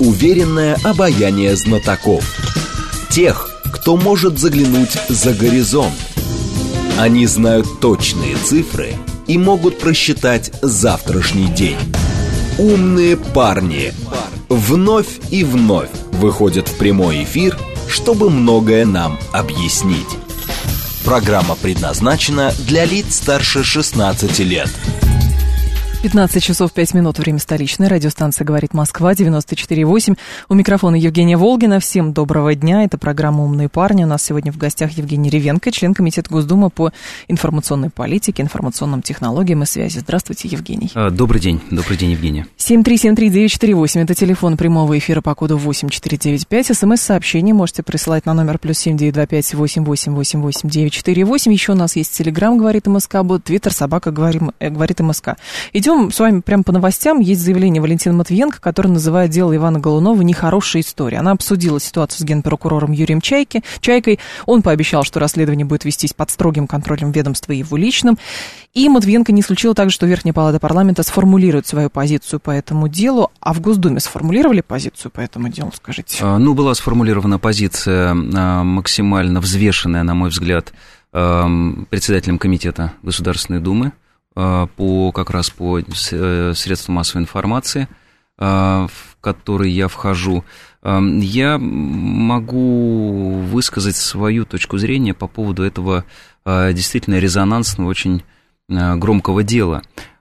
Уверенное обаяние знатоков. Тех, кто может заглянуть за горизонт. Они знают точные цифры и могут просчитать завтрашний день. Умные парни вновь и вновь выходят в прямой эфир, чтобы многое нам объяснить. Программа предназначена для лиц старше 16 лет. 15 часов 5 минут, время столичное. Радиостанция «Говорит Москва», 94,8. У микрофона Евгения Волгина. Всем доброго дня. Это программа «Умные парни». У нас сегодня в гостях Евгений Ревенко, член Комитета Госдумы по информационной политике, информационным технологиям и связи. Здравствуйте, Евгений. Добрый день, Евгения. 7373948. Это телефон прямого эфира по коду 8495. СМС-сообщение можете присылать на номер +7 925 8888 948. Еще у нас есть Телеграм «Говорит МСК», Твиттер «Собака говорит МСК». Идем с вами прямо по новостям. Есть заявление Валентины Матвиенко, которое называет дело Ивана Голунова нехорошей историей. Она обсудила ситуацию с генпрокурором Юрием Чайкой. Он пообещал, что расследование будет вестись под строгим контролем ведомства и его личным. И Матвиенко не исключила также, что Верхняя палата парламента сформулирует свою позицию по этому делу. А в Госдуме сформулировали позицию по этому делу, скажите? Была сформулирована позиция максимально взвешенная, на мой взгляд, председателем Комитета Государственной Думы как раз по средствам массовой информации, в который я вхожу. Я могу высказать свою точку зрения по поводу этого действительно резонансного, очень громкого дела.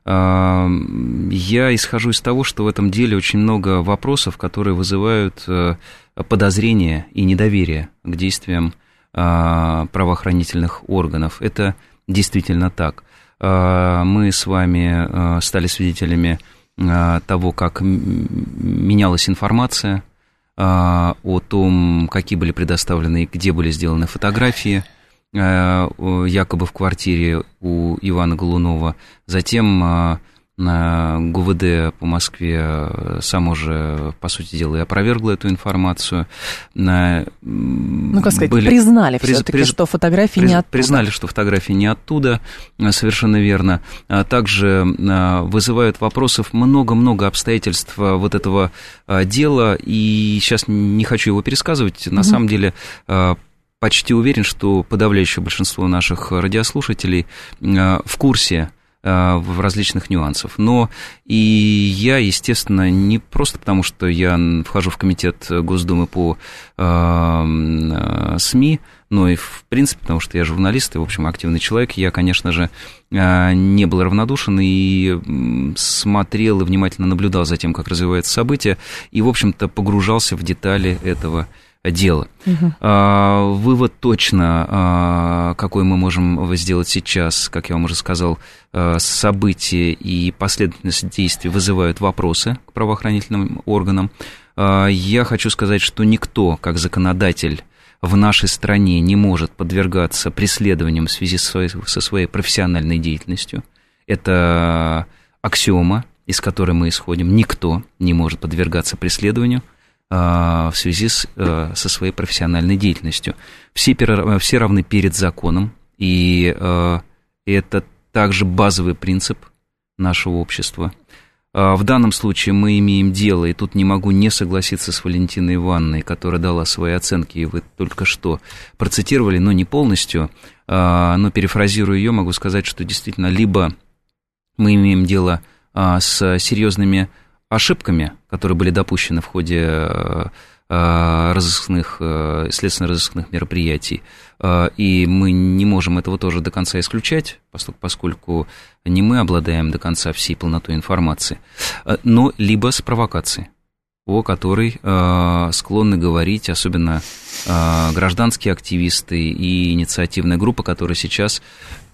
Я исхожу из того, что в этом деле очень много вопросов, которые вызывают подозрение и недоверие к действиям правоохранительных органов. Это действительно так. Мы с вами стали свидетелями того, как менялась информация, о том, какие были предоставлены и где были сделаны фотографии, якобы в квартире у Ивана Голунова. Затем ГУВД по Москве само же, по сути дела, и опровергло эту информацию. Признали все-таки, что фотографии не оттуда. Признали, что фотографии не оттуда, совершенно верно. Также вызывают вопросов много-много обстоятельств вот этого дела, и сейчас не хочу его пересказывать. На самом деле, почти уверен, что подавляющее большинство наших радиослушателей в курсе в различных нюансов. Но и я, естественно, не просто потому, что я вхожу в Комитет Госдумы по СМИ, но и, в принципе, потому что я журналист и, в общем, активный человек, я, конечно же, не был равнодушен и смотрел и внимательно наблюдал за тем, как развиваются события, и, в общем-то, погружался в детали этого дело. Вывод точно, какой мы можем сделать сейчас, как я вам уже сказал, события и последовательность действий вызывают вопросы к правоохранительным органам. Я хочу сказать, что никто, как законодатель в нашей стране, не может подвергаться преследованиям в связи со своей профессиональной деятельностью. Это аксиома, из которой мы исходим. Никто не может подвергаться преследованию в связи со своей профессиональной деятельностью. Все равны перед законом, и это также базовый принцип нашего общества. В данном случае мы имеем дело, и тут не могу не согласиться с Валентиной Ивановной, которая дала свои оценки, и вы только что процитировали, но не полностью, но перефразируя ее, могу сказать, что действительно либо мы имеем дело с серьезными ошибками, которые были допущены в ходе следственно-розыскных мероприятий, и мы не можем этого тоже до конца исключать, поскольку не мы обладаем до конца всей полнотой информации, но либо с провокацией, о которой склонны говорить особенно гражданские активисты и инициативная группа, которая сейчас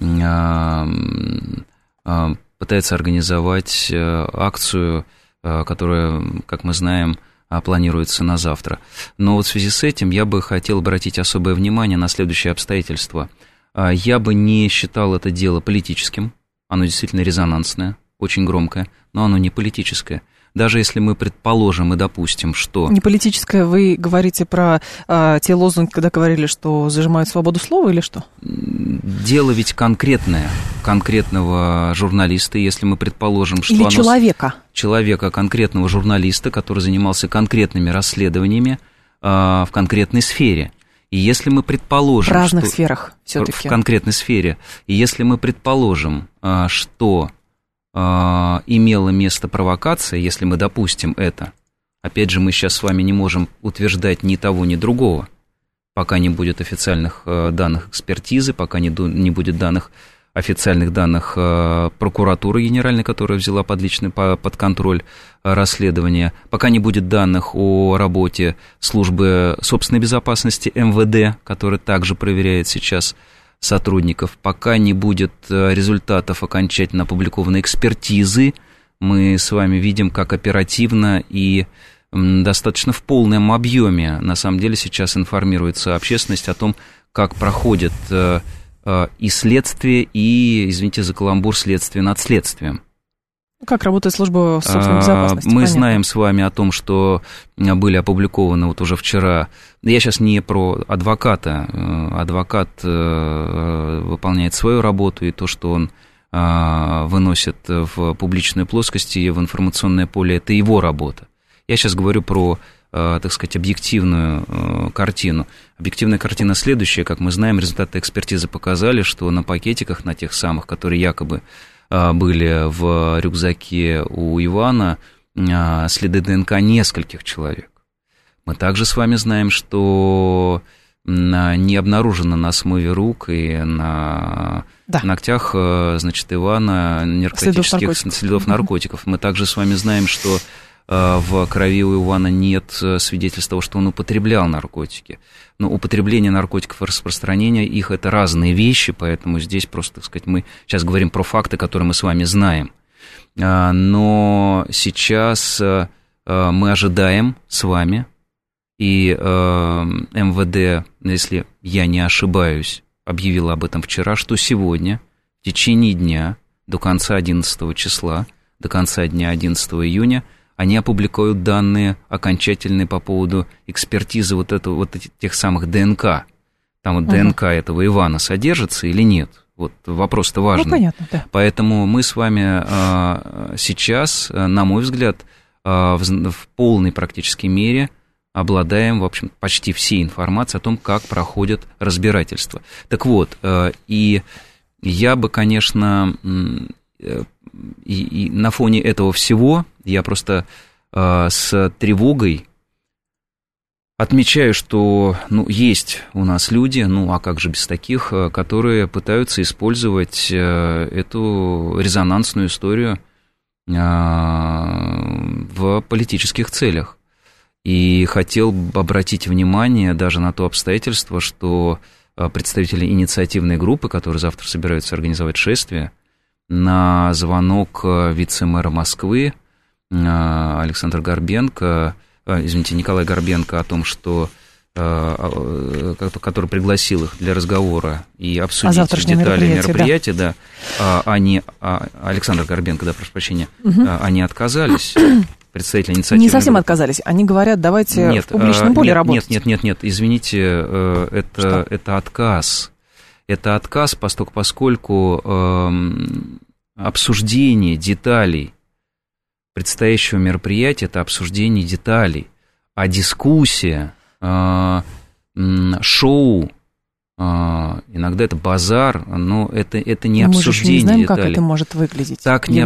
пытается организовать акцию, которая, как мы знаем, планируется на завтра. Но вот в связи с этим я бы хотел обратить особое внимание на следующее обстоятельство. Я бы не считал это дело политическим, оно действительно резонансное, очень громкое, но оно не политическое. даже если мы предположим и допустим, что... Не политическое, вы говорите про те лозунги, когда говорили, что зажимают свободу слова или что? Дело ведь конкретное, конкретного журналиста, если мы предположим, что... Или человека. Человека, конкретного журналиста, который занимался конкретными расследованиями в конкретной сфере. И если мы предположим... В разных что... сферах все-таки. В конкретной сфере. И если мы предположим, что... имела место провокация, если мы допустим это. Опять же, мы сейчас с вами не можем утверждать ни того, ни другого, пока не будет официальных данных экспертизы, пока не будет официальных данных прокуратуры генеральной, которая взяла под контроль расследование, пока не будет данных о работе службы собственной безопасности МВД, которая также проверяет сейчас сотрудников, пока не будет результатов окончательно опубликованной экспертизы, мы с вами видим, как оперативно и достаточно в полном объеме на самом деле сейчас информируется общественность о том, как проходит и следствие, и, извините за каламбур, следствие над следствием. Как работает служба собственной безопасности? Мы понятно. знаем с вами о том, что были опубликованы вот уже вчера. Я сейчас не про адвоката. Адвокат выполняет свою работу, и то, что он выносит в публичную плоскость и в информационное поле, это его работа. Я сейчас говорю про, так сказать, объективную картину. Объективная картина следующая. Как мы знаем, результаты экспертизы показали, что на пакетиках, на тех самых, которые якобы были в рюкзаке у Ивана, следы ДНК нескольких человек. Мы также с вами знаем, что не обнаружено на смыве рук и на ногтях, значит, Ивана следов наркотиков. Мы также с вами знаем, что в крови у Ивана нет свидетельств того, что он употреблял наркотики. Но употребление наркотиков и распространение их – это разные вещи, поэтому здесь просто, так сказать, мы сейчас говорим про факты, которые мы с вами знаем. Но сейчас мы ожидаем с вами, и МВД, если я не ошибаюсь, объявила об этом вчера, что сегодня, в течение дня, до конца 11 числа, до конца дня 11 июня, они опубликуют данные окончательные по поводу экспертизы вот тех самых ДНК. Там вот ДНК этого Ивана содержится или нет? Вот вопрос-то важный. Ну, понятно, да. Поэтому мы с вами сейчас, на мой взгляд, в полной практической мере обладаем, в общем, почти всей информацией о том, как проходят разбирательства. Так вот, и я бы, конечно... И на фоне этого всего я просто с тревогой отмечаю, что есть у нас люди, а как же без таких, которые пытаются использовать эту резонансную историю в политических целях. И хотел бы обратить внимание даже на то обстоятельство, что представители инициативной группы, которые завтра собираются организовать шествие, на звонок вице-мэра Москвы Николая Горбенко о том, что который пригласил их для разговора и обсудить детали мероприятия, да. Александр Горбенко, да, прошу прощения, они отказались. Представители инициативной не совсем группы. отказались. Они говорят, давайте в публичном поле работать. Нет, извините, это отказ. Это отказ, поскольку обсуждение деталей предстоящего мероприятия – это обсуждение деталей, а дискуссия, шоу, иногда это базар, но это не обсуждение деталей. Мы же не знаем, как это может выглядеть. Так не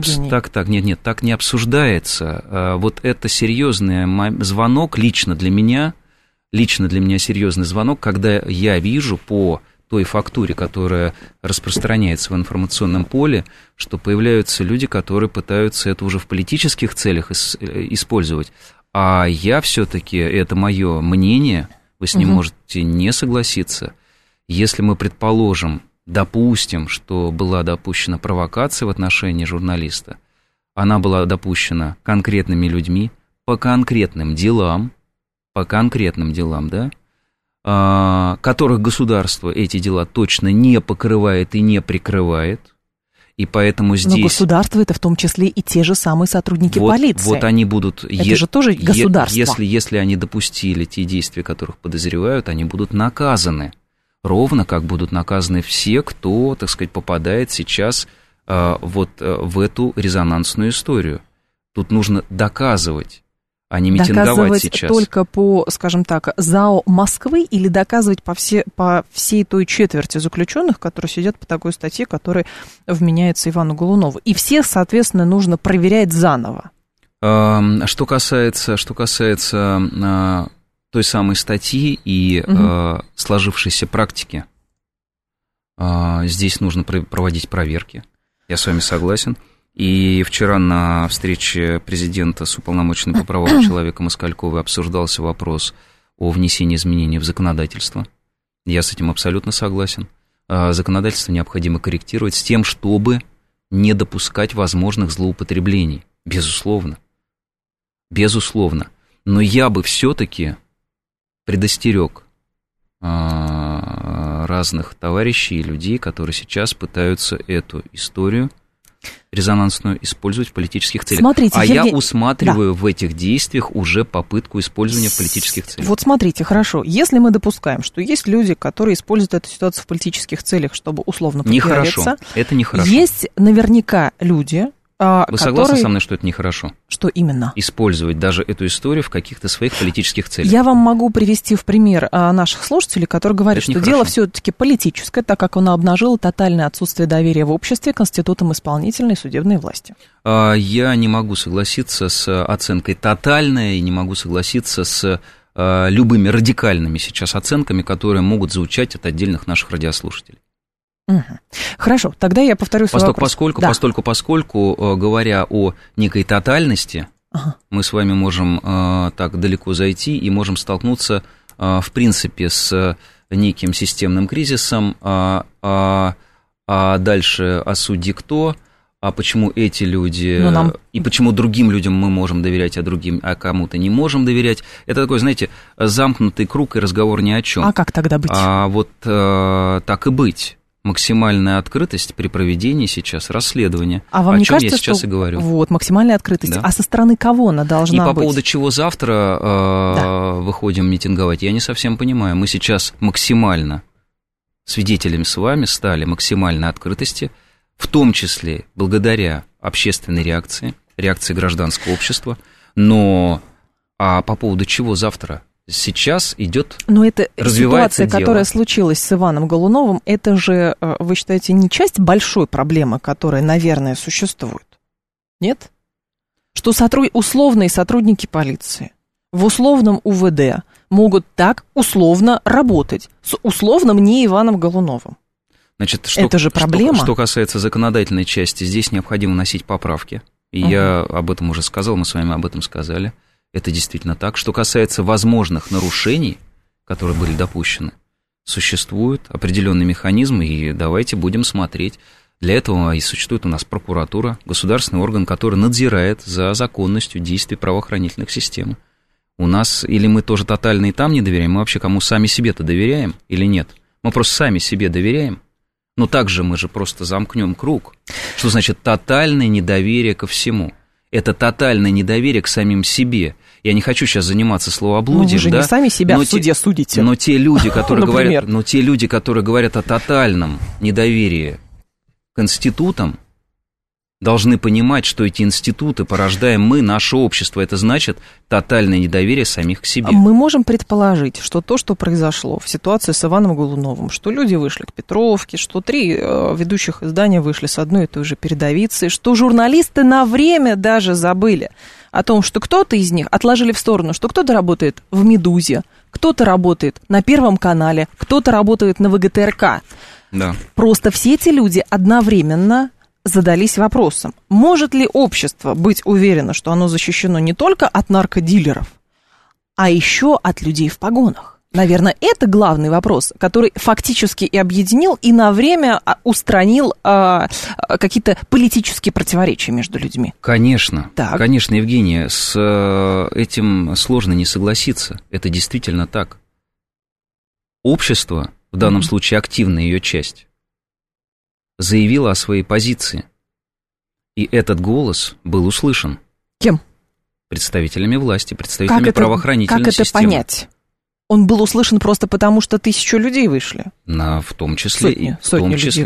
обсуждается. Вот это серьезный звонок лично для меня серьезный звонок, когда я вижу по той фактуре, которая распространяется в информационном поле, что появляются люди, которые пытаются это уже в политических целях использовать. А я все-таки, это мое мнение, вы с ним можете не согласиться, если мы допустим, что была допущена провокация в отношении журналиста, она была допущена конкретными людьми по конкретным делам, да, которых государство эти дела точно не покрывает и не прикрывает, И поэтому здесь... Но государство — это в том числе и те же самые сотрудники полиции. Вот они будут... Это же тоже государство. Если они допустили те действия, которых подозревают, они будут наказаны. Ровно как будут наказаны все, кто, так сказать, попадает сейчас вот в эту резонансную историю. Тут нужно доказывать, а не митинговать доказывать сейчас. Только по, скажем так, ЗАО Москвы или доказывать по всей той четверти заключенных, которые сидят по такой статье, которая вменяется Ивану Голунову. И всех, соответственно, нужно проверять заново. Что касается той самой статьи и сложившейся практики, здесь нужно проводить проверки. Я с вами согласен. И вчера на встрече президента с уполномоченным по правам человека Москальковой обсуждался вопрос о внесении изменений в законодательство. Я с этим абсолютно согласен. Законодательство необходимо корректировать с тем, чтобы не допускать возможных злоупотреблений. Безусловно. Безусловно. Но я бы все-таки предостерег разных товарищей и людей, которые сейчас пытаются эту историю резонансную использовать в политических целях. Смотрите, я усматриваю в этих действиях уже попытку использования в политических целях. Вот смотрите, хорошо, если мы допускаем, что есть люди, которые используют эту ситуацию в политических целях, чтобы условно попиариться. Нехорошо, это нехорошо. Есть наверняка люди, Вы согласны со мной, что это нехорошо? Что именно? Использовать даже эту историю в каких-то своих политических целях. Я вам могу привести в пример наших слушателей, которые говорят, что дело все-таки политическое, так как оно обнажило тотальное отсутствие доверия в обществе к институтам исполнительной и судебной власти. Я не могу согласиться с оценкой тотальной, и не могу согласиться с любыми радикальными сейчас оценками, которые могут звучать от отдельных наших радиослушателей. Угу. Хорошо, тогда я повторю свой вопрос. Поскольку, говоря о некой тотальности, мы с вами можем так далеко зайти и можем столкнуться, в принципе, с неким системным кризисом, а дальше судьи кто, а почему эти люди, и почему другим людям мы можем доверять, а кому-то не можем доверять. Это такой, знаете, замкнутый круг и разговор ни о чем. А как тогда быть? Вот так и быть. Максимальная открытость при проведении сейчас расследования, а вам о не чем кажется, я сейчас что... и говорю. Вот, максимальная открытость. Да. А со стороны кого она должна быть? И по поводу чего завтра выходим митинговать, я не совсем понимаю. Мы сейчас максимально свидетелями с вами стали максимальной открытости, в том числе благодаря общественной реакции гражданского общества. Но по поводу чего завтра? Сейчас идет, но это развивается ситуация, которая случилась с Иваном Голуновым, это же, вы считаете, не часть большой проблемы, которая, наверное, существует? Нет? Что условные сотрудники полиции в условном УВД могут так условно работать с условным не Иваном Голуновым. Значит, это же проблема. Что касается законодательной части, здесь необходимо вносить поправки. И я об этом уже сказал, мы с вами об этом сказали. Это действительно так. Что касается возможных нарушений, которые были допущены, существуют определенные механизмы, и давайте будем смотреть. Для этого и существует у нас прокуратура, государственный орган, который надзирает за законностью действий правоохранительных систем. У нас или мы тоже тотально и там не доверяем, мы вообще кому сами себе-то доверяем или нет? Мы просто сами себе доверяем. Но также мы же просто замкнем круг. Что значит тотальное недоверие ко всему? Это тотальное недоверие к самим себе. Я не хочу сейчас заниматься словоблудием, вы же не сами себя в суде судите. Но те люди, которые говорят о тотальном недоверии к институтам, должны понимать, что эти институты порождаем мы, наше общество. Это значит тотальное недоверие самих к себе. Мы можем предположить, что то, что произошло в ситуации с Иваном Голуновым, что люди вышли к Петровке, что 3 ведущих издания вышли с одной и той же передовицей, что журналисты на время даже забыли о том, что кто-то из них отложили в сторону, что кто-то работает в «Медузе», кто-то работает на Первом канале, кто-то работает на ВГТРК. Да. Просто все эти люди одновременно задались вопросом, может ли общество быть уверено, что оно защищено не только от наркодилеров, а еще от людей в погонах? Наверное, это главный вопрос, который фактически и объединил, и на время устранил какие-то политические противоречия между людьми. Конечно, так. Конечно, Евгения, с этим сложно не согласиться. Это действительно так. Общество, в данном случае активная ее часть, заявила о своей позиции. И этот голос был услышан. Кем? Представителями власти, представителями правоохранительной системы. Как это понять? Он был услышан просто потому, что 1000 людей вышли? В том числе, сотни людей,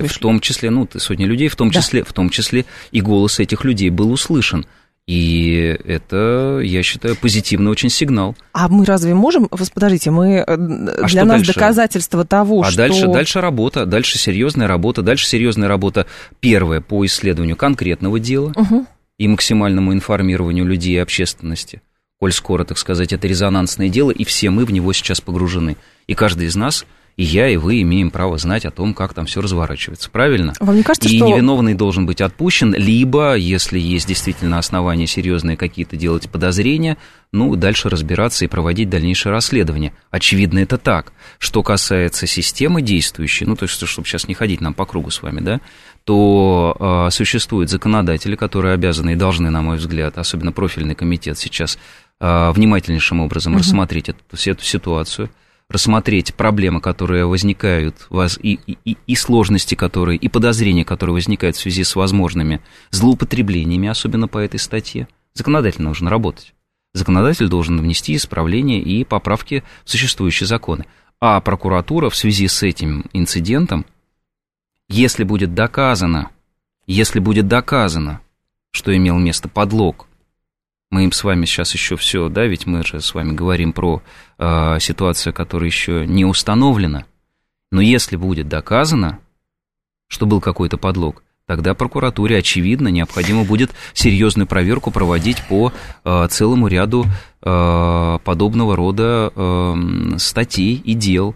в том числе и голос этих людей был услышан. И это, я считаю, позитивный очень сигнал. А мы разве можем... Подождите, для нас дальше? Доказательство того, что... Дальше работа, дальше серьезная работа. Первое, по исследованию конкретного дела и максимальному информированию людей и общественности. Коль скоро, так сказать, это резонансное дело, и все мы в него сейчас погружены. И каждый из нас, и я, и вы, имеем право знать о том, как там все разворачивается. Правильно? Вам не кажется, и что... невиновный должен быть отпущен, либо, если есть действительно основания серьезные какие-то делать подозрения, дальше разбираться и проводить дальнейшее расследование. Очевидно, это так. Что касается системы действующей, то есть, чтобы сейчас не ходить нам по кругу с вами, да, то существуют законодатели, которые обязаны и должны, на мой взгляд, особенно профильный комитет сейчас, внимательнейшим образом рассмотреть эту ситуацию, рассмотреть проблемы, которые возникают, и сложности, которые, и подозрения, которые возникают в связи с возможными злоупотреблениями, особенно по этой статье. Законодатель должен работать. Законодатель должен внести исправления и поправки в существующие законы. А прокуратура в связи с этим инцидентом, если будет доказано, что имел место подлог, мы им с вами сейчас еще все, да, ведь мы же с вами говорим про ситуацию, которая еще не установлена, но если будет доказано, что был какой-то подлог, тогда прокуратуре, очевидно, необходимо будет серьезную проверку проводить по целому ряду подобного рода статей и дел.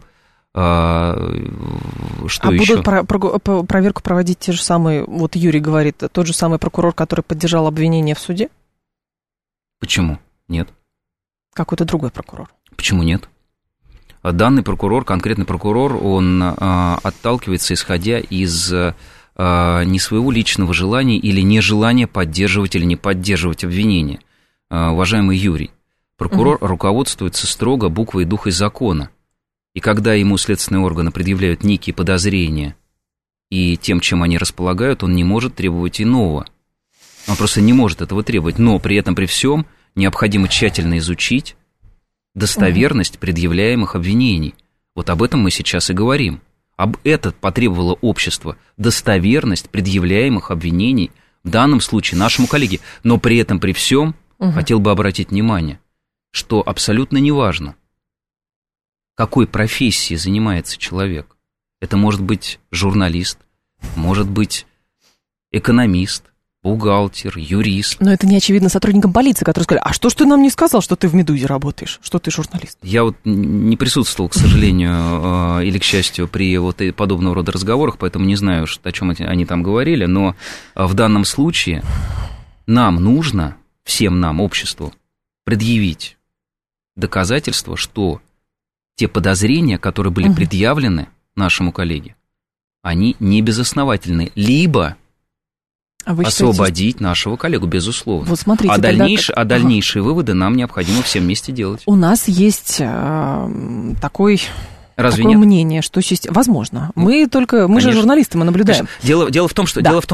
Что еще? Будут проверку проводить те же самые, вот Юрий говорит, тот же самый прокурор, который поддержал обвинение в суде? Почему нет? Какой-то другой прокурор. Почему нет? Данный прокурор, конкретный прокурор, он отталкивается, исходя из не своего личного желания или нежелания поддерживать или не поддерживать обвинение. Уважаемый Юрий, прокурор руководствуется строго буквой и духом закона. И когда ему следственные органы предъявляют некие подозрения и тем, чем они располагают, он не может требовать иного. Он просто не может этого требовать, но при этом, при всем, необходимо тщательно изучить достоверность предъявляемых обвинений. Вот об этом мы сейчас и говорим. Об этом потребовало общество, достоверность предъявляемых обвинений, в данном случае нашему коллеге. Но при этом, при всем, хотел бы обратить внимание, что абсолютно неважно, какой профессией занимается человек. Это может быть журналист, может быть экономист, бухгалтер, юрист. Но это не очевидно сотрудникам полиции, которые сказали, а что ж ты нам не сказал, что ты в «Медузе» работаешь, что ты журналист? Я вот не присутствовал, к сожалению, или к счастью, при вот подобного рода разговорах, поэтому не знаю, о чем они там говорили, но в данном случае нам нужно, всем нам, обществу, предъявить доказательства, что те подозрения, которые были предъявлены нашему коллеге, они не безосновательны, либо освободить нашего коллегу, безусловно. Вот смотрите, дальнейшие выводы нам необходимо всем вместе делать. У нас есть такое мнение, что возможно. Мы же журналисты, мы наблюдаем. Дело в том,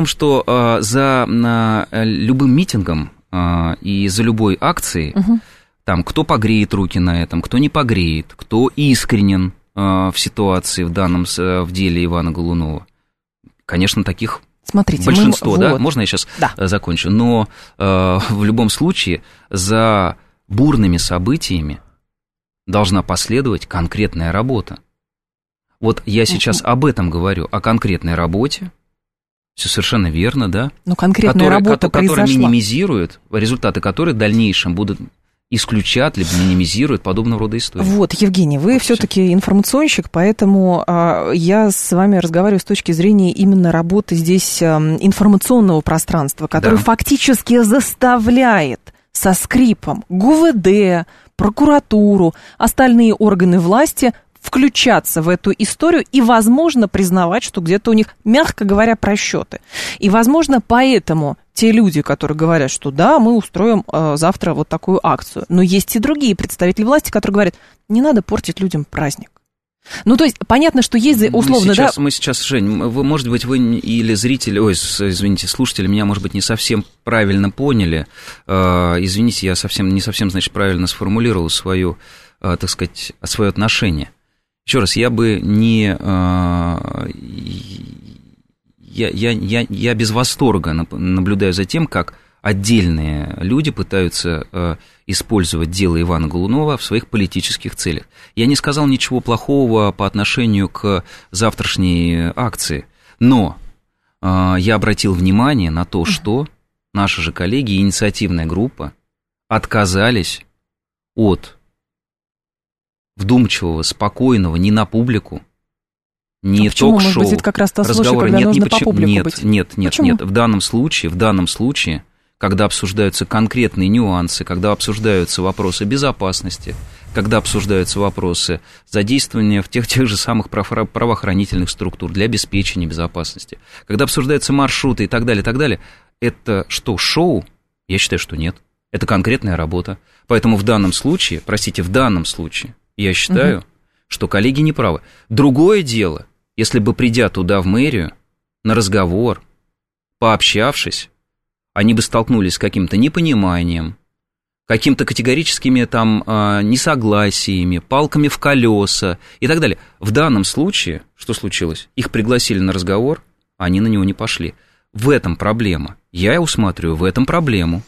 что за любым митингом и за любой акцией, там, кто погреет руки на этом, кто не погреет, кто искренен в ситуации в деле Ивана Голунова. Конечно, таких большинство, да? Можно я сейчас закончу? Но в любом случае за бурными событиями должна последовать конкретная работа. Вот я сейчас об этом говорю, о конкретной работе. Все совершенно верно, да? Но конкретная работа произошла. Которая минимизирует, результаты которой в дальнейшем будут исключат, либо минимизируют подобного рода истории. Вот, Евгений, вы все-таки информационщик, поэтому я с вами разговариваю с точки зрения именно работы здесь информационного пространства, которое фактически заставляет со скрипом ГУВД, прокуратуру, остальные органы власти включаться в эту историю и, возможно, признавать, что где-то у них, мягко говоря, просчеты. И, возможно, поэтому те люди, которые говорят, что да, мы устроим завтра вот такую акцию. Но есть и другие представители власти, которые говорят, не надо портить людям праздник. Ну, то есть, понятно, что есть условно, Мы сейчас, Жень, может быть, вы или зрители, извините, слушатели меня, может быть, не совсем правильно поняли. Извините, я не совсем, значит, правильно сформулировал свое, так сказать, свое отношение. Еще раз, я бы не... Я без восторга наблюдаю за тем, как отдельные люди пытаются использовать дело Ивана Голунова в своих политических целях. Я не сказал ничего плохого по отношению к завтрашней акции, но я обратил внимание на то, что наши же коллеги, инициативная группа, отказались от вдумчивого, спокойного, не на публику, не ток-шоу, может быть, это как раз та случай, когда нужно по публику быть? Нет. В данном случае, когда обсуждаются конкретные нюансы, когда обсуждаются вопросы безопасности, когда обсуждаются вопросы задействования в тех же самых правоохранительных структур для обеспечения безопасности, когда обсуждаются маршруты и так далее, это что, шоу? Я считаю, что нет. Это конкретная работа. Поэтому в данном случае, я считаю, что коллеги не правы. Другое дело, если бы, придя туда, в мэрию, на разговор, пообщавшись, они бы столкнулись с каким-то непониманием, какими-то категорическими там несогласиями, палками в колеса и так далее. В данном случае, что случилось? Их пригласили на разговор, а они на него не пошли. В этом проблема. Я усматриваю в этом проблему.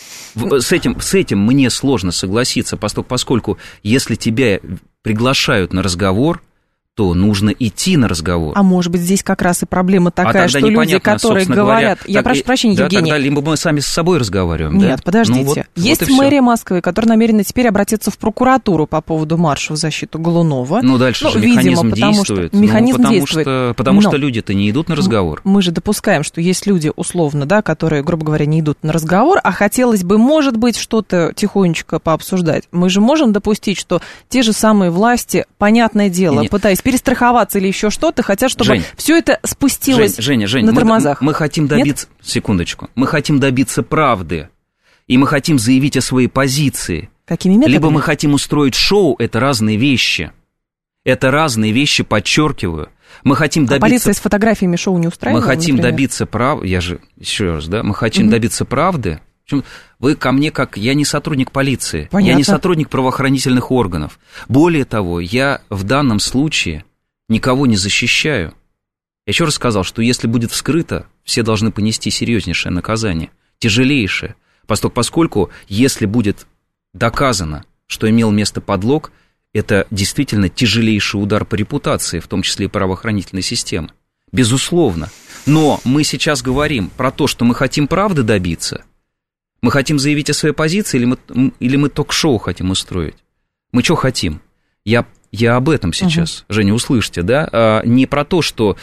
С этим мне сложно согласиться, поскольку если тебя приглашают на разговор, то нужно идти на разговор. А может быть, здесь как раз и проблема такая, что люди, которые говорят... Я прошу прощения, Евгений. Тогда либо мы сами с собой разговариваем. Нет, подождите. Есть мэрия Москвы, которая намерена теперь обратиться в прокуратуру по поводу марша в защиту Голунова. Дальше же механизм действует. Механизм действует. Потому что люди-то не идут на разговор. Мы же допускаем, что есть люди, условно, да, которые, грубо говоря, не идут на разговор, а хотелось бы, может быть, что-то тихонечко пообсуждать. Мы же можем допустить, что те же самые власти, понятное дело, пытаясь перестраховаться или еще что-то, хотят, чтобы все это спустилось на тормозах. Мы хотим добиться... Нет? Секундочку. Мы хотим добиться правды. И мы хотим заявить о своей позиции. Какими методами? Либо мы хотим устроить шоу, это разные вещи. Это разные вещи, подчеркиваю. Мы хотим добиться... полиция с фотографиями шоу не устраивала? Мы хотим добиться правды... Мы хотим добиться правды. Вы ко мне как... Я не сотрудник полиции. Понятно. Я не сотрудник правоохранительных органов. Более того, я в данном случае никого не защищаю. Я еще раз сказал, что если будет вскрыто, все должны понести серьезнейшее наказание, тяжелейшее, поскольку если будет доказано, что имел место подлог, это действительно тяжелейший удар по репутации, в том числе и правоохранительной системы. Безусловно. Но мы сейчас говорим про то, что мы хотим правды добиться. Мы хотим заявить о своей позиции, или мы ток-шоу хотим устроить? Мы что хотим? Я об этом сейчас, Женя, услышьте, да? Не про то, что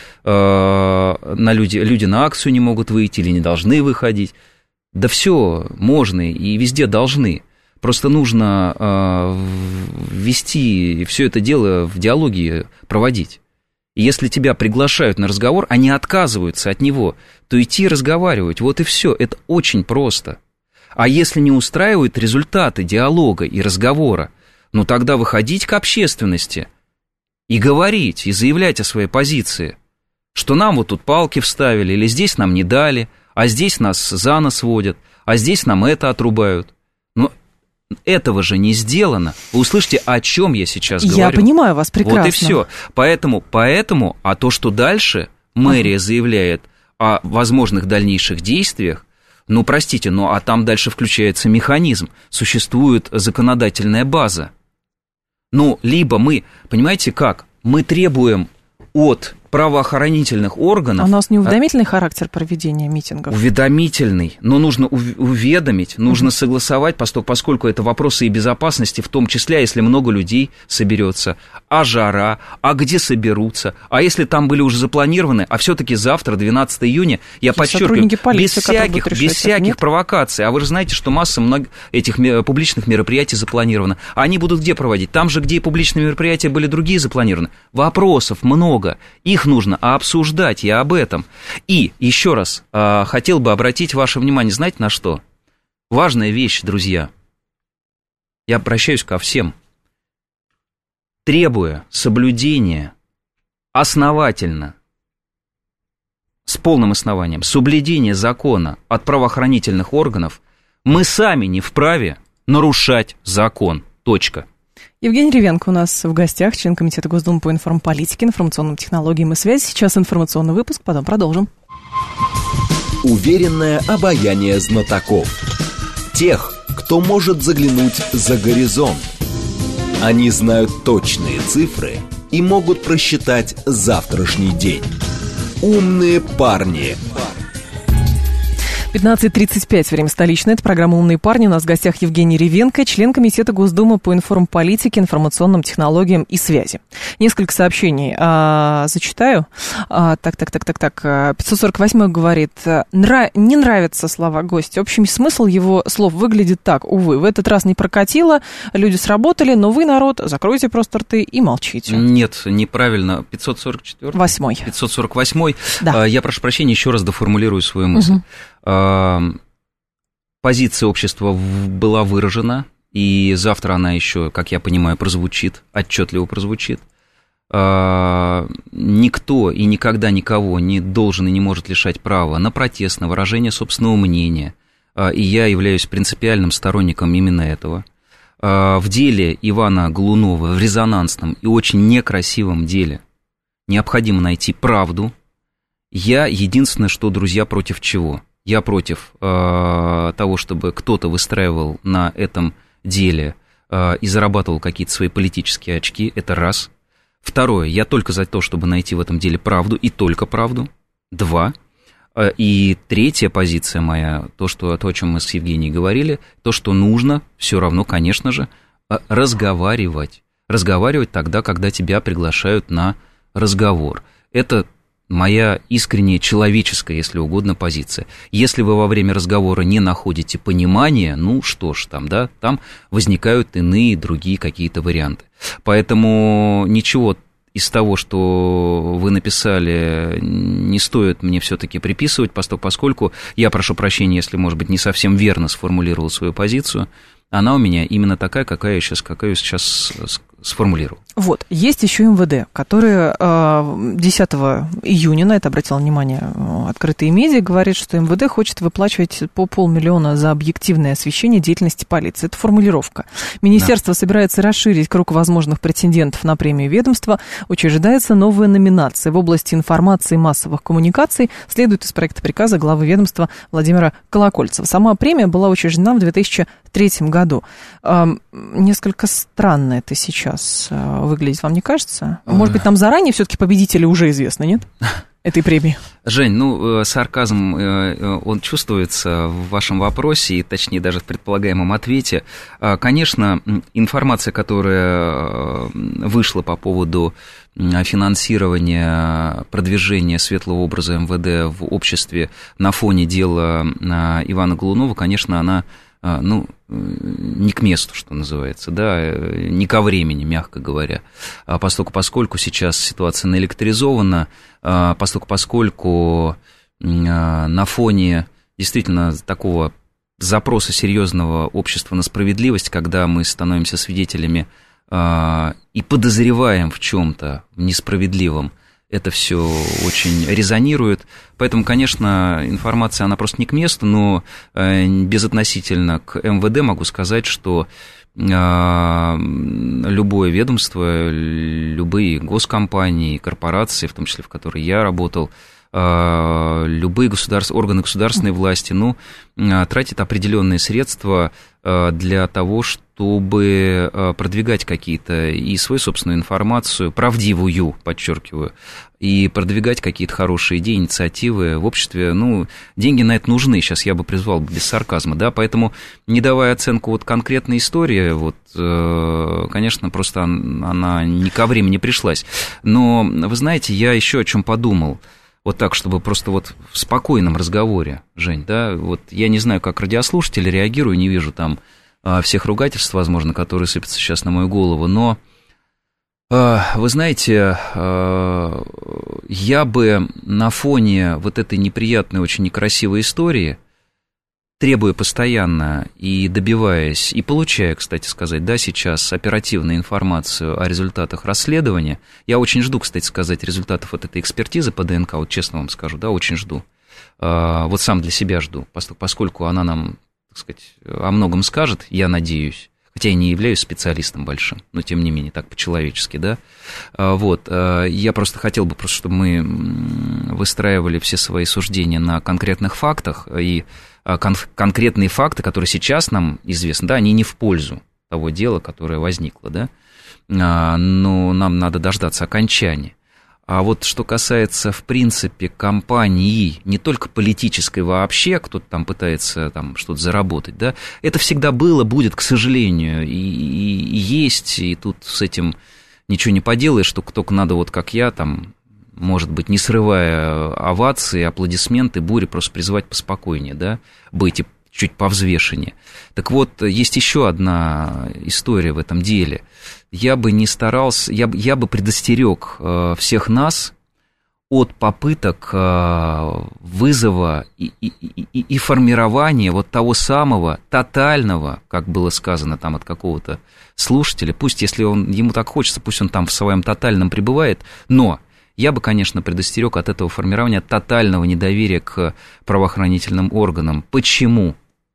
люди на акцию не могут выйти или не должны выходить. Да все можно и везде должны. Просто нужно ввести все это дело в диалоге проводить. И если тебя приглашают на разговор, они отказываются от него, то идти разговаривать, вот и все. Это очень просто. А если не устраивают результаты диалога и разговора, тогда выходить к общественности и говорить, и заявлять о своей позиции, что нам вот тут палки вставили, или здесь нам не дали, а здесь нас за нос водят, а здесь нам это отрубают. Но этого же не сделано. Вы услышите, о чем я сейчас говорю. Я понимаю вас прекрасно. Вот и все. Поэтому, а то, что дальше мэрия заявляет о возможных дальнейших действиях, простите, а там дальше включается механизм, существует законодательная база. Либо мы, понимаете как, мы требуем от правоохранительных органов... А у нас не уведомительный характер проведения митингов? Уведомительный, но нужно уведомить, нужно согласовать, поскольку это вопросы и безопасности, в том числе, если много людей соберется, а жара, а где соберутся, а если там были уже запланированы, а все-таки завтра, 12 июня, я подчеркиваю, без всяких провокаций, а вы же знаете, что масса этих публичных мероприятий запланирована, а они будут где проводить? Там же, где и публичные мероприятия были другие запланированы. Вопросов много, их нужно обсуждать, я об этом. И еще раз хотел бы обратить ваше внимание, знаете, на что? Важная вещь, друзья. Я обращаюсь ко всем. требуя соблюдения основательно, с полным основанием, соблюдения закона от правоохранительных органов, мы сами не вправе нарушать закон. Точка. Евгений Ревенко у нас в гостях, член Комитета Госдумы по информполитике, информационным технологиям и связи. Сейчас информационный выпуск, потом продолжим. Уверенное обаяние знатоков. Тех, кто может заглянуть за горизонт. Они знают точные цифры и могут просчитать завтрашний день. Умные парни. 15:35, время столичное. Это программа «Умные парни». У нас в гостях Евгений Ревенко, член Комитета Госдумы по информполитике, информационным технологиям и связи. Несколько сообщений зачитаю. Так. 548 говорит: не нравятся слова гостя. Общий смысл его слов выглядит так: увы, в этот раз не прокатило, люди сработали, но вы, народ, закройте просто рты и молчите. Нет, неправильно. 544? 548. Да. Я прошу прощения, еще раз доформулирую свою мысль. Позиция общества была выражена, и завтра она еще, как я понимаю, прозвучит, отчетливо прозвучит. Никто и никогда никого не должен и не может лишать права на протест, на выражение собственного мнения, и я являюсь принципиальным сторонником именно этого. В деле Ивана Голунова, в резонансном и очень некрасивом деле, необходимо найти правду. Я единственное, что, друзья, против чего? Я против того, чтобы кто-то выстраивал на этом деле и зарабатывал какие-то свои политические очки, это раз. Второе, я только за то, чтобы найти в этом деле правду и только правду. Два. И третья позиция моя, то, о чем мы с Евгенией говорили, то, что нужно все равно, конечно же, разговаривать. Разговаривать тогда, когда тебя приглашают на разговор. Это моя искренняя человеческая, если угодно, позиция. Если вы во время разговора не находите понимания, ну что ж, там возникают иные, другие какие-то варианты. Поэтому ничего из того, что вы написали, не стоит мне все-таки приписывать, поскольку я прошу прощения, если, может быть, не совсем верно сформулировал свою позицию. Она у меня именно такая, какую я сейчас сформулировал. Вот, есть еще МВД, который 10 июня, на это обратил внимание открытые медиа, говорит, что МВД хочет выплачивать по 500 000 за объективное освещение деятельности полиции. Это формулировка. Министерство собирается расширить круг возможных претендентов на премию ведомства. Учреждается новая номинация в области информации и массовых коммуникаций, следует из проекта приказа главы ведомства Владимира Колокольцева. Сама премия была учреждена в 2003 году. Несколько странно это сейчас выглядит, вам не кажется? Может быть, нам заранее все-таки победители уже известны, нет? Этой премии. Жень, сарказм, он чувствуется в вашем вопросе, и точнее даже в предполагаемом ответе. Конечно, информация, которая вышла по поводу финансирования, продвижения светлого образа МВД в обществе на фоне дела Ивана Голунова, конечно, она не к месту, что называется, да, не ко времени, мягко говоря, поскольку сейчас ситуация наэлектризована, поскольку на фоне действительно такого запроса серьезного общества на справедливость, когда мы становимся свидетелями и подозреваем в чем-то несправедливом, это все очень резонирует. Поэтому, конечно, информация, она просто не к месту, но безотносительно к МВД могу сказать, что любое ведомство, любые госкомпании, корпорации, в том числе в которой я работал, любые органы государственной власти, тратят определенные средства для того, чтобы продвигать какие-то и свою собственную информацию, правдивую, подчеркиваю, и продвигать какие-то хорошие идеи, инициативы в обществе. Деньги на это нужны, сейчас я бы призвал без сарказма, да, поэтому, не давая оценку конкретной истории, конечно, просто она не ко времени пришлась. Но, вы знаете, я еще о чем подумал. Вот так, чтобы просто в спокойном разговоре, Жень, да, я не знаю, как радиослушатели реагирую, не вижу там всех ругательств, возможно, которые сыпятся сейчас на мою голову, но, вы знаете, я бы на фоне этой неприятной, очень некрасивой истории требуя постоянно и добиваясь, и получая, кстати сказать, да, сейчас оперативную информацию о результатах расследования, я очень жду, кстати сказать, результатов вот этой экспертизы по ДНК, вот честно вам скажу, да, очень жду. Вот сам для себя жду, поскольку она нам, так сказать, о многом скажет, я надеюсь, хотя я не являюсь специалистом большим, но тем не менее, так по-человечески, да. Вот, я просто хотел бы, чтобы мы выстраивали все свои суждения на конкретных фактах, и конкретные факты, которые сейчас нам известны, да, они не в пользу того дела, которое возникло, да, но нам надо дождаться окончания. А вот что касается, в принципе, кампании, не только политической вообще, кто-то там пытается там что-то заработать, да, это всегда было, будет, к сожалению, и есть, и тут с этим ничего не поделаешь, что только надо, вот как я, там, может быть, не срывая овации, аплодисменты, бури, просто призывать поспокойнее, да, быть чуть повзвешеннее. Так вот, есть еще одна история в этом деле. Я бы не старался, я бы предостерег всех нас от попыток вызова и формирования вот того самого тотального, как было сказано там от какого-то слушателя, пусть, если ему так хочется, пусть он там в своем тотальном пребывает, но я бы, конечно, предостерег от этого формирования тотального недоверия к правоохранительным органам. Почему?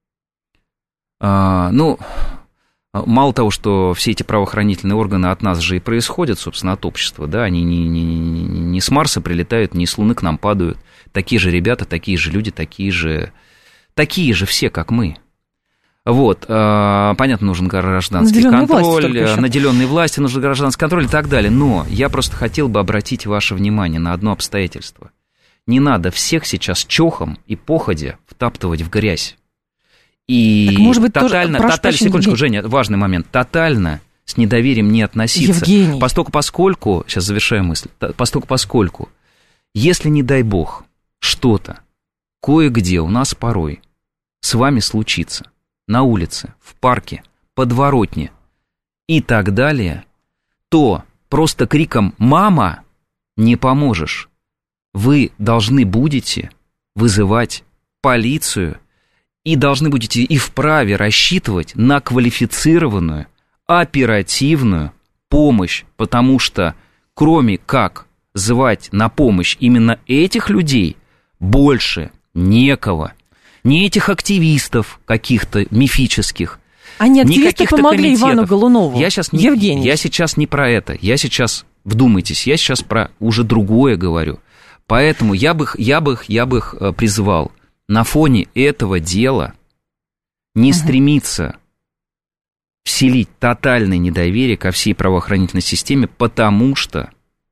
Ну, мало того, что все эти правоохранительные органы от нас же и происходят, собственно, от общества, да, они не с Марса прилетают, не с Луны к нам падают. Такие же ребята, такие же люди, такие же все, как мы. Вот, понятно, нужен гражданский контроль, наделенные власти, нужен гражданский контроль и так далее. Но я просто хотел бы обратить ваше внимание на одно обстоятельство. Не надо всех сейчас чохом и походя втаптывать в грязь. И так, может быть, тотально, секундочку, Женя, важный момент, тотально с недоверием не относиться. Евгений. Поскольку, сейчас завершаю мысль, поскольку, если, не дай бог, что-то кое-где у нас порой с вами случится, на улице, в парке, подворотне и так далее, то просто криком «мама» не поможешь. Вы должны будете вызывать полицию и должны будете и вправе рассчитывать на квалифицированную, оперативную помощь, потому что кроме как звать на помощь именно этих людей, больше некого. Не этих активистов каких-то мифических. А не активисты помогли Ивану Голунову, Евгений. Я сейчас не про это. Я сейчас, вдумайтесь, я сейчас про уже другое говорю. Поэтому я бы призвал на фоне этого дела не стремиться вселить тотальное недоверие ко всей правоохранительной системе, потому что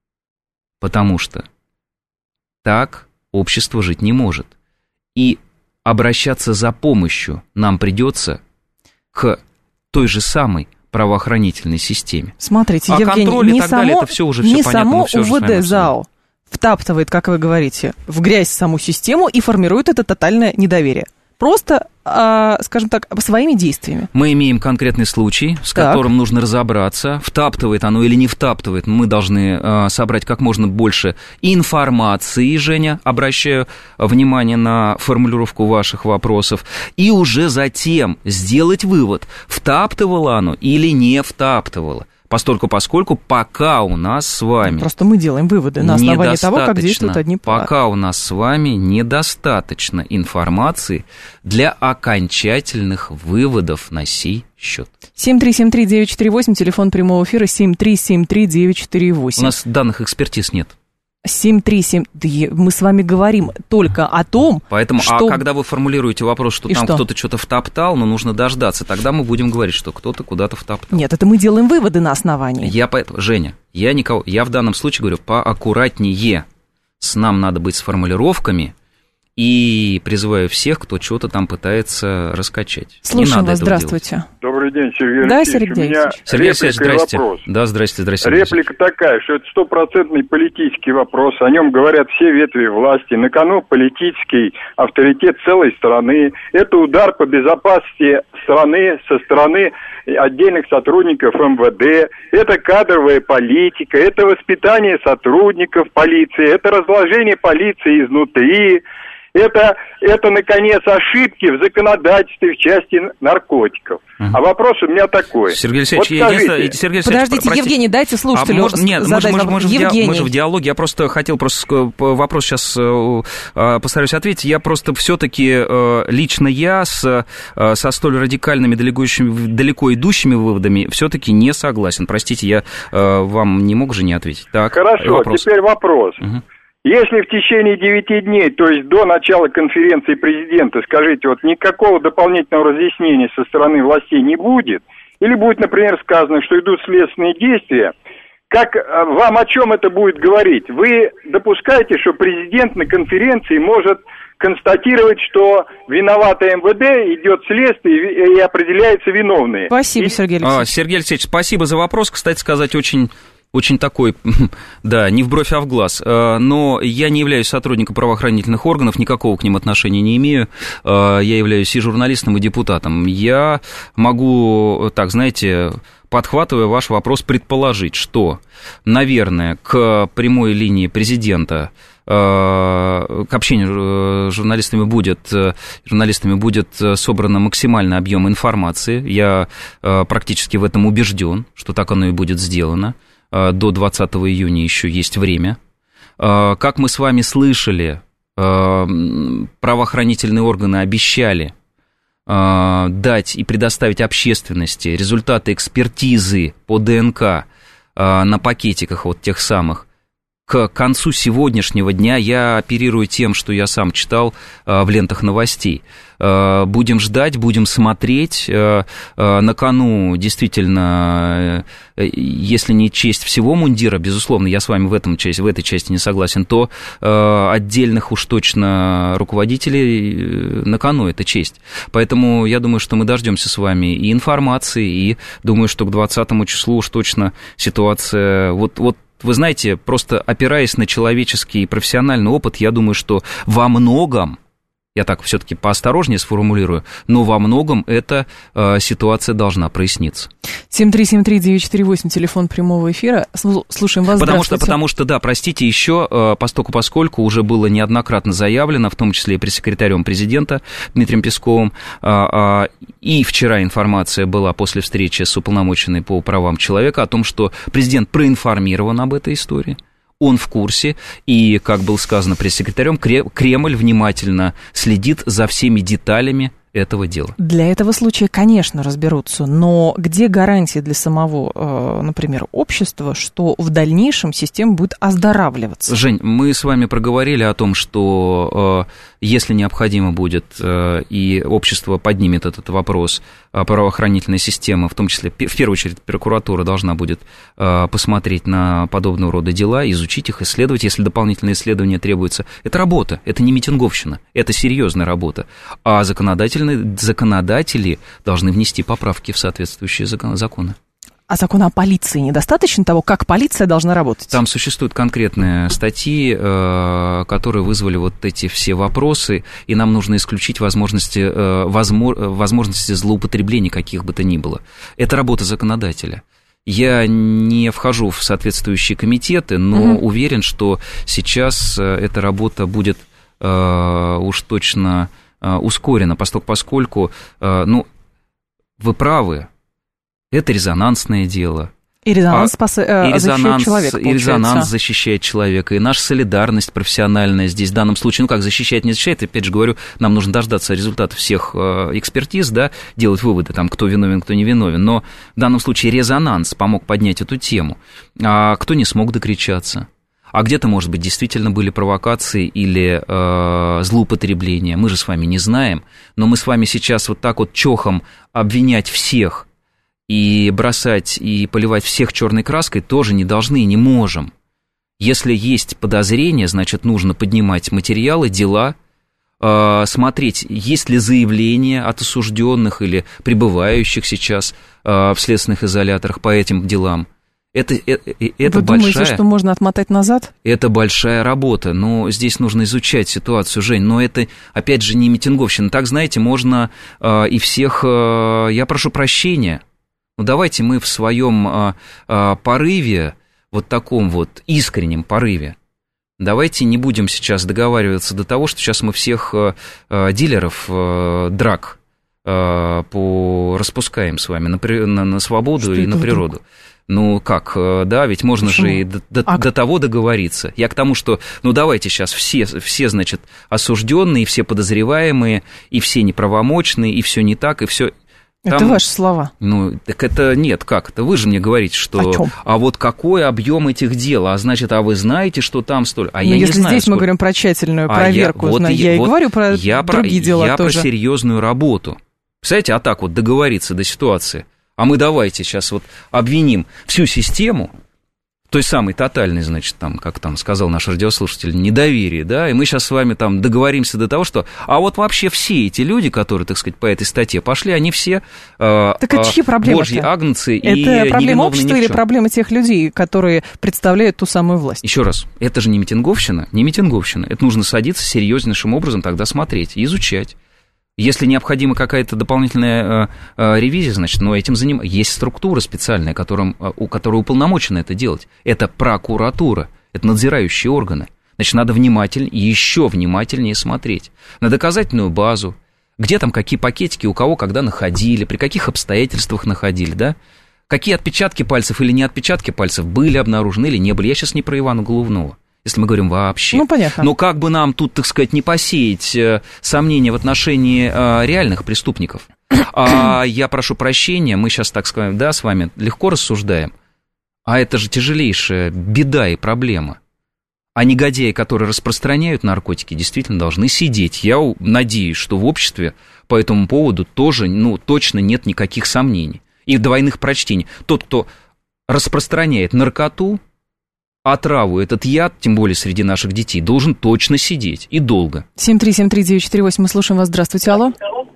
так общество жить не может. И обращаться за помощью нам придется к той же самой правоохранительной системе. Смотрите, Евгений, не само УВД ЗАО втаптывает, как вы говорите, в грязь саму систему и формирует это тотальное недоверие. Просто, скажем так, своими действиями. Мы имеем конкретный случай, с которым нужно разобраться, втаптывает оно или не втаптывает. Мы должны собрать как можно больше информации, Женя, обращаю внимание на формулировку ваших вопросов, и уже затем сделать вывод, втаптывало оно или не втаптывало. Поскольку пока у нас с вами... Просто мы делаем выводы на основании того, как действуют одни пары. Пока у нас с вами недостаточно информации для окончательных выводов на сей счет. 7373948, телефон прямого эфира 7373948. У нас данных экспертиз нет. 737, мы с вами говорим только о том, поэтому, что... А когда вы формулируете вопрос, что там кто-то что-то втоптал, но нужно дождаться, тогда мы будем говорить, что кто-то куда-то втоптал. Нет, это мы делаем выводы на основании. Женя, я в данном случае говорю поаккуратнее. Нам надо быть с формулировками, и призываю всех, кто что-то там пытается раскачать. Слушаем вас, здравствуйте. Делать. Добрый день, Сергей Да, Алексеевич. Сергей Алексеевич. Сергей Алексеевич, здрасте. Вопрос. Да, здрасте. Реплика такая, что это стопроцентный политический вопрос, о нем говорят все ветви власти, на кону политический авторитет целой страны, это удар по безопасности страны со стороны отдельных сотрудников МВД, это кадровая политика, это воспитание сотрудников полиции, это разложение полиции изнутри. Это, наконец, ошибки в законодательстве в части наркотиков. А вопрос у меня такой. Сергей Алексеевич, вот подождите, Евгений, дайте слушателю задать вопрос. Мы же в диалоге, я просто хотел вопрос сейчас постараюсь ответить. Я просто все-таки, лично я со столь радикальными, далеко идущими выводами все-таки не согласен. Простите, я вам не мог же не ответить. Так, хорошо, теперь вопрос. Если в течение 9 дней, то есть до начала конференции президента, скажите, вот никакого дополнительного разъяснения со стороны властей не будет, или будет, например, сказано, что идут следственные действия, как вам о чем это будет говорить? Вы допускаете, что президент на конференции может констатировать, что виновато МВД, идет следствие и определяются виновные? Спасибо, Сергей Алексеевич. Сергей Алексеевич, спасибо за вопрос. Кстати сказать, очень такой, да, не в бровь, а в глаз. Но я не являюсь сотрудником правоохранительных органов, никакого к ним отношения не имею. Я являюсь и журналистом, и депутатом. Я могу, так, знаете, подхватывая ваш вопрос, предположить, что, наверное, к прямой линии президента, к общению с журналистами будет собран максимальный объем информации. Я практически в этом убежден, что так оно и будет сделано. До 20 июня еще есть время. Как мы с вами слышали, правоохранительные органы обещали дать и предоставить общественности результаты экспертизы по ДНК на пакетиках вот тех самых. К концу сегодняшнего дня я оперирую тем, что я сам читал в лентах новостей. Будем ждать, будем смотреть. На кону действительно, если не честь всего мундира, безусловно, я с вами в этой части не согласен, то отдельных уж точно руководителей на кону это честь. Поэтому я думаю, что мы дождемся с вами и информации, и думаю, что к 20 числу уж точно ситуация... Вот вы знаете, просто опираясь на человеческий и профессиональный опыт, я думаю, что во многом, я так все-таки поосторожнее сформулирую, но во многом эта ситуация должна проясниться. 7373948, телефон прямого эфира. Слушаем вас. Потому что, да, простите, еще поскольку уже было неоднократно заявлено, в том числе и пресс-секретарем президента Дмитрием Песковым, и вчера информация была после встречи с уполномоченной по правам человека о том, что президент проинформирован об этой истории. Он в курсе, и, как было сказано пресс-секретарем, Кремль внимательно следит за всеми деталями этого дела. Для этого случая, конечно, разберутся, но где гарантии для самого, например, общества, что в дальнейшем система будет оздоравливаться? Жень, мы с вами проговорили о том, что если необходимо будет, и общество поднимет этот вопрос, правоохранительная система, в том числе, в первую очередь, прокуратура должна будет посмотреть на подобного рода дела, изучить их, исследовать, если дополнительные исследования требуются. Это работа, это не митинговщина, это серьезная работа. А законодатели должны внести поправки в соответствующие законы. А закона о полиции недостаточно того, как полиция должна работать? Там существуют конкретные статьи, которые вызвали вот эти все вопросы, и нам нужно исключить возможности злоупотребления каких бы то ни было. Это работа законодателя. Я не вхожу в соответствующие комитеты, но уверен, что сейчас эта работа будет уж точно ускорена, поскольку, вы правы, это резонансное дело. И резонанс защищает человека, и резонанс защищает человека, и наша солидарность профессиональная здесь в данном случае, защищает, не защищает, опять же говорю, нам нужно дождаться результатов всех экспертиз, да, делать выводы, там, кто виновен, кто не виновен, но в данном случае резонанс помог поднять эту тему, а кто не смог докричаться. А где-то, может быть, действительно были провокации или злоупотребления, мы же с вами не знаем, но мы с вами сейчас вот так вот чохом обвинять всех и бросать, и поливать всех черной краской тоже не должны и не можем. Если есть подозрения, значит, нужно поднимать материалы, дела, смотреть, есть ли заявления от осужденных или пребывающих сейчас в следственных изоляторах по этим делам. Это Вы думаете, что можно отмотать назад? Это большая работа, но здесь нужно изучать ситуацию, Жень, но это, опять же, не митинговщина. Так, знаете, можно и всех... Я прошу прощения, но давайте мы в своем порыве, вот таком вот искреннем порыве, Давайте не будем сейчас договариваться до того, что сейчас мы всех дилеров драг распускаем с вами на свободу и на природу. Ну как, да, ведь можно Почему? Же и до того договориться. Я к тому, что, ну давайте сейчас все, значит, осужденные, все подозреваемые, и все неправомочные, и все не так, и все. Там, это ваши слова. Ну, так это нет, как это? Вы же мне говорите, что... А вот какой объем этих дел? А значит, а вы знаете, что там столь... А я не знаю, если здесь мы говорим про тщательную проверку, я и говорю про другие дела тоже. Я про серьезную работу. Представляете, а так вот договориться до ситуации. А мы давайте сейчас вот обвиним всю систему, той самой тотальной, значит, там, как там сказал наш радиослушатель, недоверие, да, и мы сейчас с вами там договоримся до того, что, а вот вообще все эти люди, которые, так сказать, по этой статье пошли, они все так это чьи проблемы? Божьи агнцы и это проблема общества или проблема тех людей, которые представляют ту самую власть? Еще раз, это же не митинговщина, это нужно садиться серьезнейшим образом тогда смотреть и изучать. Если необходима какая-то дополнительная ревизия, значит, этим занимается. Есть структура специальная, которая уполномочена это делать. Это прокуратура, это надзирающие органы. Значит, надо еще внимательнее смотреть на доказательную базу, где там какие пакетики у кого когда находили, при каких обстоятельствах находили, да? Какие отпечатки пальцев или не отпечатки пальцев были обнаружены или не были. Я сейчас не про Ивана Голубнова. Если мы говорим вообще. Ну, понятно. Но как бы нам тут, так сказать, не посеять сомнения в отношении реальных преступников. Я прошу прощения, мы сейчас, так сказать, да, с вами легко рассуждаем, а это же тяжелейшая беда и проблема. А негодяи, которые распространяют наркотики, действительно должны сидеть. Я надеюсь, что в обществе по этому поводу тоже, точно нет никаких сомнений и двойных прочтений. Тот, кто распространяет наркоту, отраву, этот яд, тем более среди наших детей, должен точно сидеть и долго. 7373948, мы слушаем вас. Здравствуйте, алло.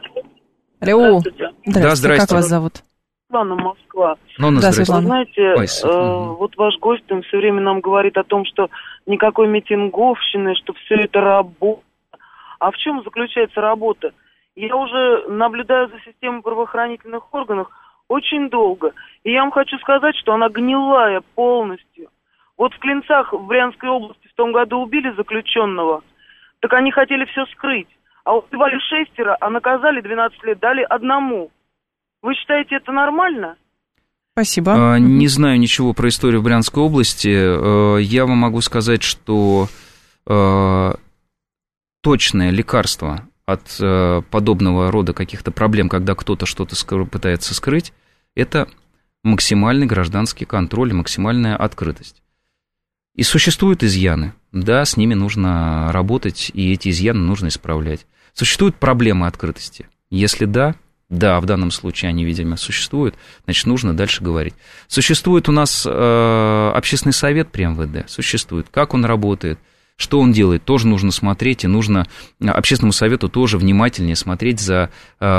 Алло. Здравствуйте. Как вас зовут? Светлана, Москва. Здравствуйте. Вы знаете, вот ваш гость все время нам говорит о том, что никакой митинговщины, что все это работа. А в чем заключается работа? Я уже наблюдаю за системой правоохранительных органов очень долго. И я вам хочу сказать, что она гнилая полностью. Вот в Клинцах в Брянской области в том году убили заключенного, так они хотели все скрыть. А убивали 6, а наказали 12 лет, дали 1. Вы считаете, это нормально? Спасибо. Не знаю ничего про историю в Брянской области. Я вам могу сказать, что точное лекарство от подобного рода каких-то проблем, когда кто-то что-то пытается скрыть, это максимальный гражданский контроль, максимальная открытость. И существуют изъяны, да, с ними нужно работать, и эти изъяны нужно исправлять. Существуют проблемы открытости. Если да, в данном случае они, видимо, существуют, значит, нужно дальше говорить. Существует у нас общественный совет при МВД, существует. Как он работает, что он делает, тоже нужно смотреть, и нужно общественному совету тоже внимательнее смотреть за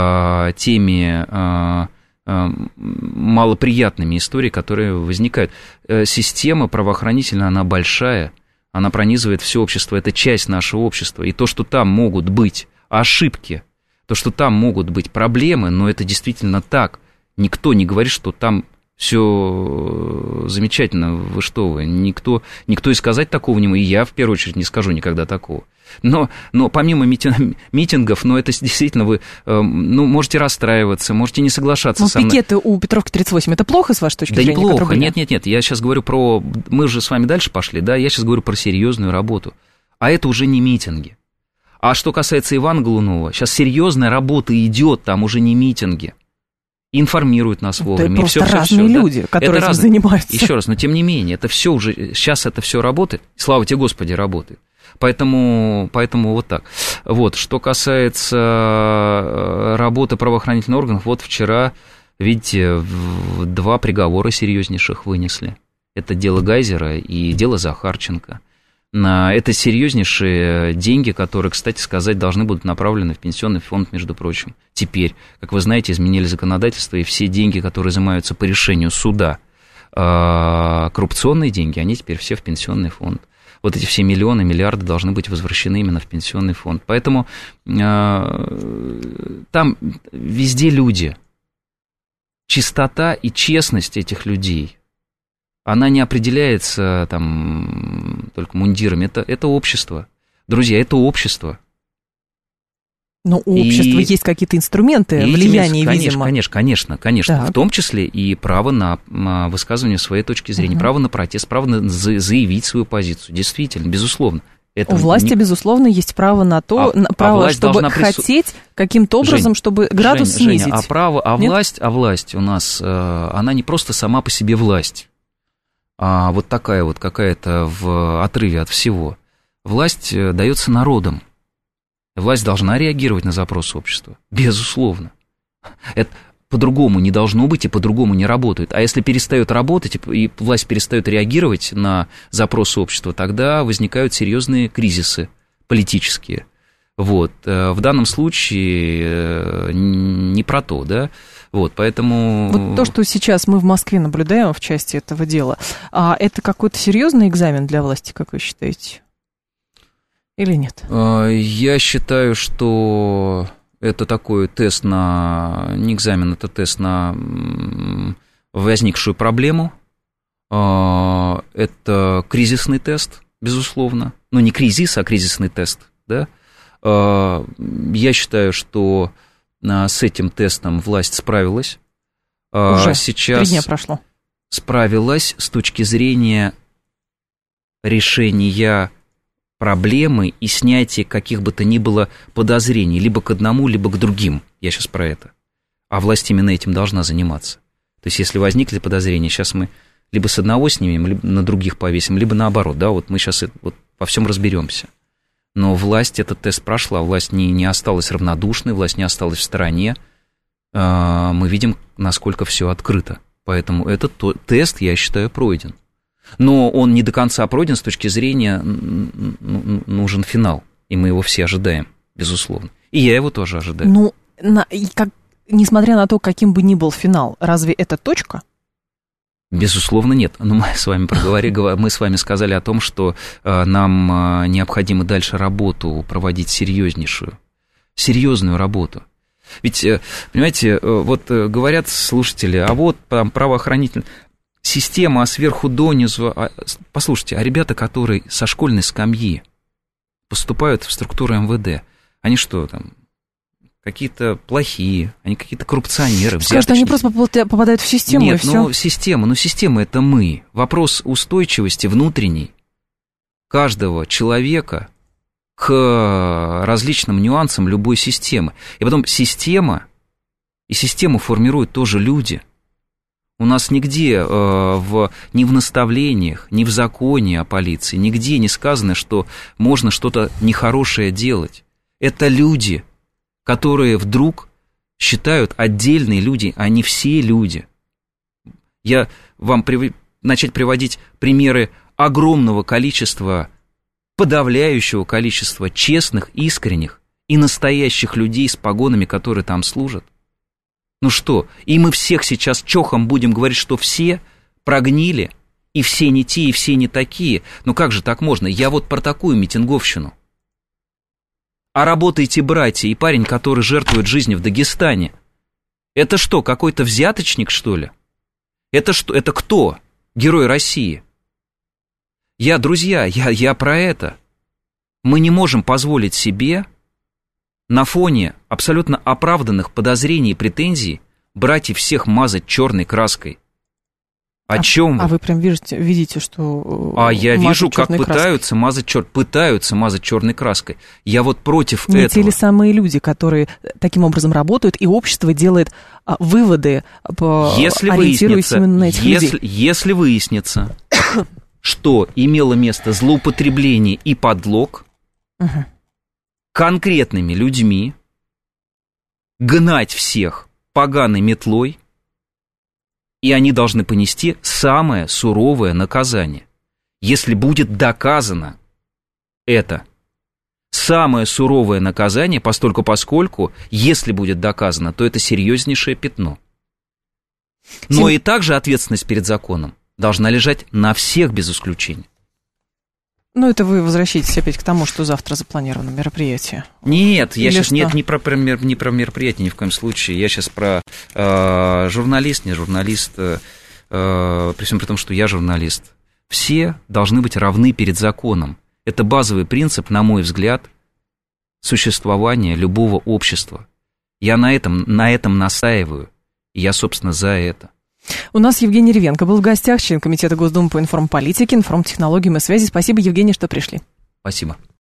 теми малоприятными историями, которые возникают. Система правоохранительная, она большая, она пронизывает все общество, это часть нашего общества. И то, что там могут быть ошибки, то, что там могут быть проблемы, но это действительно так. Никто не говорит, что там все замечательно, вы что вы, никто и сказать такого не может, и я в первую очередь не скажу никогда такого. Но помимо митингов, это действительно вы можете расстраиваться, можете не соглашаться со мной. Пикеты у Петровки 38, это плохо с вашей точки зрения? Да неплохо, нет, я сейчас говорю про, мы же с вами дальше пошли, да, я сейчас говорю про серьезную работу, а это уже не митинги. А что касается Ивана Голунова, сейчас серьезная работа идет, там уже не митинги. Информируют нас вовремя. Это просто разные люди, которые этим занимаются. Еще раз, но тем не менее, это все уже, сейчас это все работает, слава тебе Господи, работает. Поэтому вот так. Вот, что касается работы правоохранительных органов, вот вчера, видите, 2 приговора серьезнейших вынесли. Это дело Гайзера и дело Захарченко. Это серьезнейшие деньги, которые, кстати сказать, должны будут направлены в пенсионный фонд, между прочим. Теперь, как вы знаете, изменили законодательство, и все деньги, которые изымаются по решению суда, коррупционные деньги, они теперь все в пенсионный фонд. Вот эти все миллионы, миллиарды должны быть возвращены именно в пенсионный фонд. Поэтому там везде люди. Чистота и честность этих людей, она не определяется там только мундирами, это общество. Друзья, это общество. Но у общества есть какие-то инструменты влияния, видимо. Конечно. Так. В том числе и право на высказывание своей точки зрения, право на протест, право на заявить свою позицию. Действительно, безусловно. У власти, безусловно, есть право на то, право, чтобы хотеть каким-то образом, чтобы градус снизить. Власть у нас, она не просто сама по себе власть, а вот такая вот какая-то в отрыве от всего. Власть дается народом. Власть должна реагировать на запросы общества. Безусловно. Это по-другому не должно быть и по-другому не работает. А если перестает работать и власть перестает реагировать на запросы общества, тогда возникают серьезные кризисы политические. Вот. В данном случае не про то, да? Вот, поэтому... Вот то, что сейчас мы в Москве наблюдаем в части этого дела, это какой-то серьезный экзамен для власти, как вы считаете? Или нет? Я считаю, что это такой тест не экзамен, это тест на возникшую проблему. Это кризисный тест, безусловно. Ну, не кризис, а кризисный тест, да? Я считаю, что с этим тестом власть справилась. Уже сейчас 3 дня прошло. Справилась с точки зрения решения проблемы и снятия каких бы то ни было подозрений, либо к одному, либо к другим. Я сейчас про это. А власть именно этим должна заниматься. То есть, если возникли подозрения, сейчас мы либо с одного снимем, либо на других повесим, либо наоборот, да, вот мы сейчас вот во всем разберемся. Но власть этот тест прошла, власть не осталась равнодушной, власть не осталась в стороне. Мы видим, насколько все открыто. Поэтому этот тест, я считаю, пройден. Но он не до конца пройден с точки зрения, нужен финал, и мы его все ожидаем, безусловно. И я его тоже ожидаю. Ну, несмотря на то, каким бы ни был финал, разве это точка? Безусловно, нет. Но мы с вами сказали о том, что нам необходимо дальше работу проводить серьезную работу. Ведь, понимаете, вот говорят слушатели, а вот там правоохранительная система, сверху донизу. Послушайте, ребята, которые со школьной скамьи поступают в структуру МВД, они что там, какие-то плохие, они какие-то коррупционеры, взяточники? Скажут, они просто попадают в систему, Нет, и все. Система это мы. Вопрос устойчивости внутренней каждого человека к различным нюансам любой системы. И потом систему формируют тоже люди. У нас нигде ни в наставлениях, ни в законе о полиции, нигде не сказано, что можно что-то нехорошее делать. Это люди, которые вдруг считают отдельные люди, а не все люди. Я вам начать приводить примеры огромного количества, подавляющего количества честных, искренних и настоящих людей с погонами, которые там служат. Ну что, и мы всех сейчас чохом будем говорить, что все прогнили, и все не те, и все не такие. Ну как же так можно? Я вот про такую митинговщину. А работаете, братья, и парень, который жертвует жизнью в Дагестане, это что, какой-то взяточник, что ли? Это что? Это кто? Герой России? Друзья, я про это. Мы не можем позволить себе на фоне абсолютно оправданных подозрений и претензий брать и всех мазать черной краской. О чем вы? А вы прям видите, что... я вижу, как пытаются мазать черной краской. Я вот против этого. Не те ли самые люди, которые таким образом работают, и общество делает выводы, ориентируясь именно на этих людей? Если выяснится, что имело место злоупотребление и подлог конкретными людьми, гнать всех поганой метлой, и они должны понести самое суровое наказание. Если будет доказано это, самое суровое наказание, поскольку, если будет доказано, то это серьезнейшее пятно. Но и также ответственность перед законом должна лежать на всех без исключения. Ну, это вы возвращаетесь опять к тому, что завтра запланировано мероприятие. Нет, я сейчас не про мероприятие ни в коем случае. Я сейчас про не журналист. при всем при том, что я журналист, все должны быть равны перед законом. Это базовый принцип, на мой взгляд, существования любого общества. Я на этом настаиваю, и я, собственно, за это. У нас Евгений Ревенко был в гостях, член Комитета Госдумы по информполитике, информтехнологиям и связи. Спасибо, Евгений, что пришли. Спасибо.